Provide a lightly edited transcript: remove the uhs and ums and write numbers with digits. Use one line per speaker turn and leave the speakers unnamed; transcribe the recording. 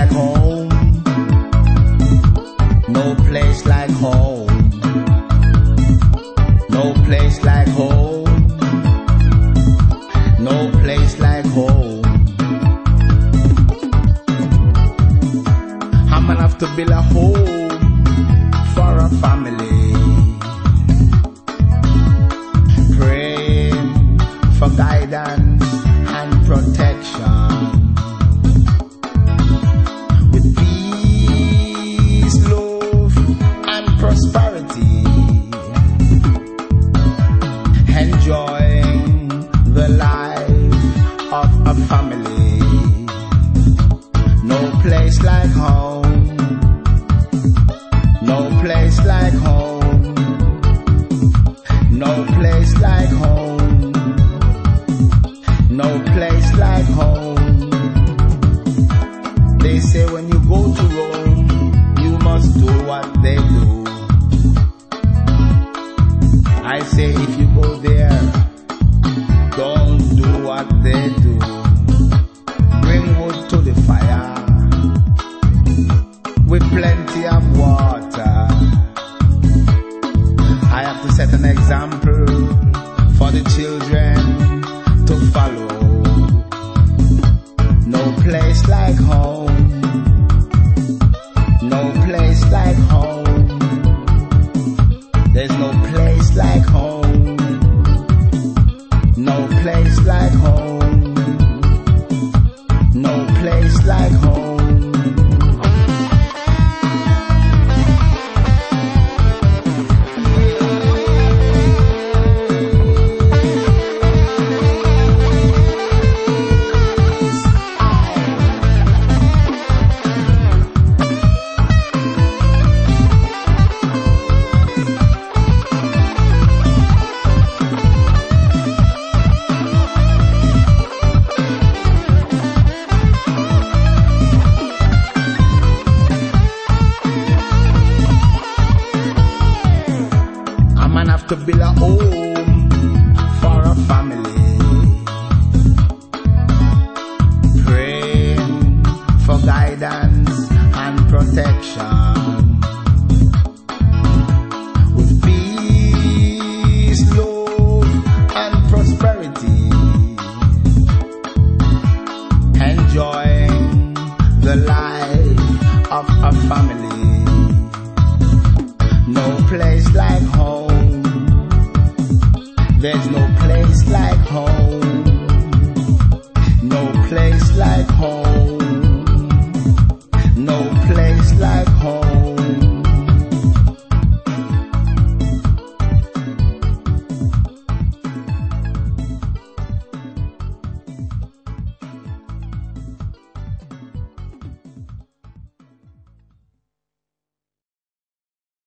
like home. No place like home. No place like home. No place like home. I'm gonna have to build a home for a family. Praying for guidance and protection. With peace, love, and prosperity. Enjoying the life of a family. No place like home. No place like home. No place like home. No place like home. They say when you go to Rome, you must do what they do. I say if you go there, don't do what they do. Bring wood to the fire with plenty of water. I have to set an example for the children to follow. No place like home. No place like home. There's no place like home. No place like home. No place like home. To build a home for a family. Praying for guidance and protection. With peace, love, and prosperity. Enjoying the life of a family. No place like home. There's no place like home.